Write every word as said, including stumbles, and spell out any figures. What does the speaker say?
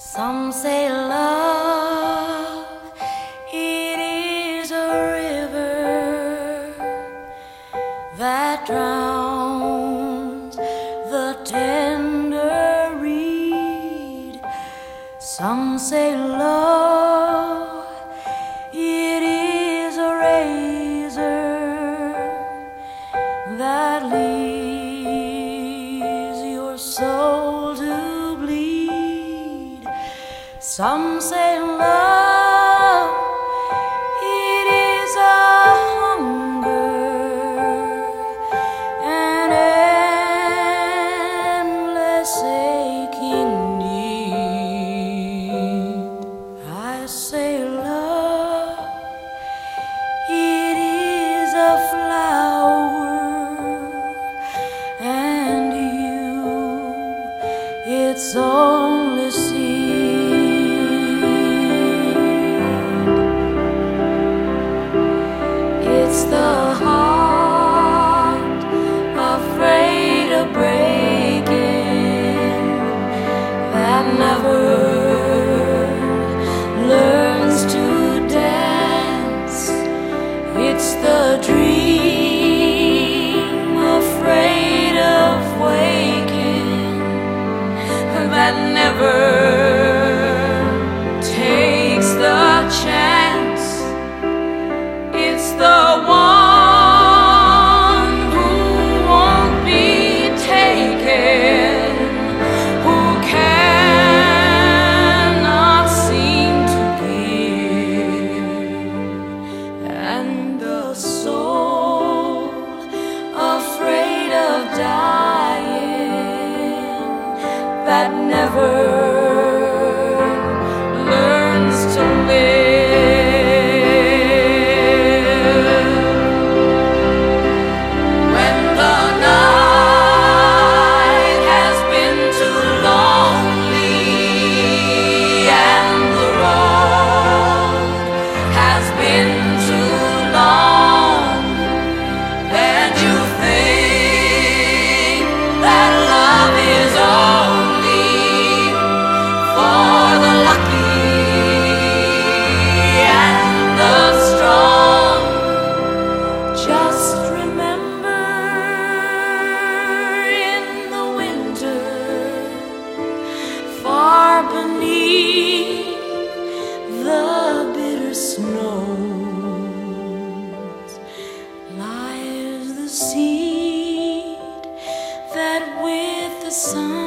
Some say love, it is a river that drowns the tender reed. Some say love, it is a razor that leaves your soul to bleed. Some say love, it is a hunger, an endless aching need. I say love, it is a flower, and you, its only seed. It's the heart afraid of breaking that never learns to dance. It's the dream afraid of waking that never takes the chance. It's the one who won't be taken, who cannot seem to give, and the soul afraid of dying that never learns to live. Beneath the bitter snows lies the seed that with the sun